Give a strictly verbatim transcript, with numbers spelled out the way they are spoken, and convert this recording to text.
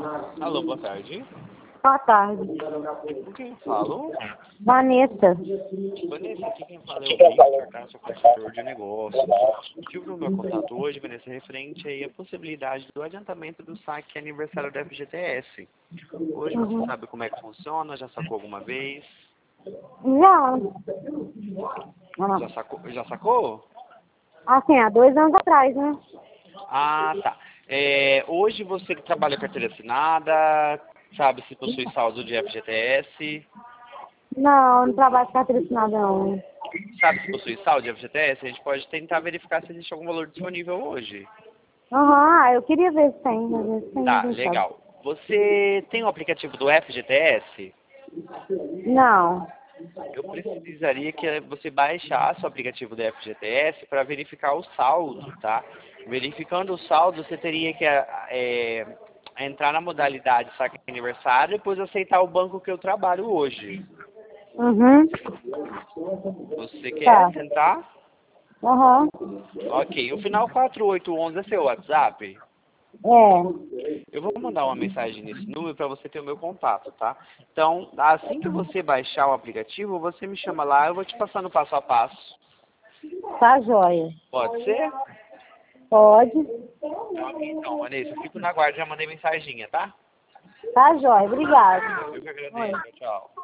Alô, boa tarde. Boa tarde. Com quem falo? Vanessa. Vanessa, aqui quem fala é o Victor, tá? Sou consultor de negócios. O motivo do meu contato hoje, Vanessa, é referente aí à possibilidade do adiantamento do saque aniversário da F G T S. Hoje você Uhum. sabe como é que funciona? Já sacou alguma vez? Já. Ah, Já sacou? Já sacou? assim, há dois anos atrás, né? Ah, tá. É, hoje você trabalha carteira assinada, sabe se possui saldo de F G T S, Não, não trabalho com carteira assinada, não. sabe se possui saldo de F G T S, a gente pode tentar verificar se existe algum valor disponível hoje. Aham, eu queria ver se tem, mas ver se tem, Tá, quem sabe. legal. Você tem o aplicativo do F G T S? Não. Eu precisaria que você baixasse o aplicativo do F G T S para verificar o saldo, tá? Verificando o saldo, você teria que é, entrar na modalidade saque aniversário e depois aceitar o banco que eu trabalho hoje. Uhum. Você quer Tá. tentar? Aham. Ok. O final quatro oito um um é seu WhatsApp? É. Eu vou mandar uma mensagem nesse número para você ter o meu contato, tá? Então, assim que você baixar o aplicativo, você me chama lá, eu vou te passar no passo a passo. Tá joia. Pode ser? Pode. Ok, então, Vanessa, eu fico na guarda, já mandei mensaginha, tá? Tá joia. Obrigada. Eu que Oi. agradeço. Tchau.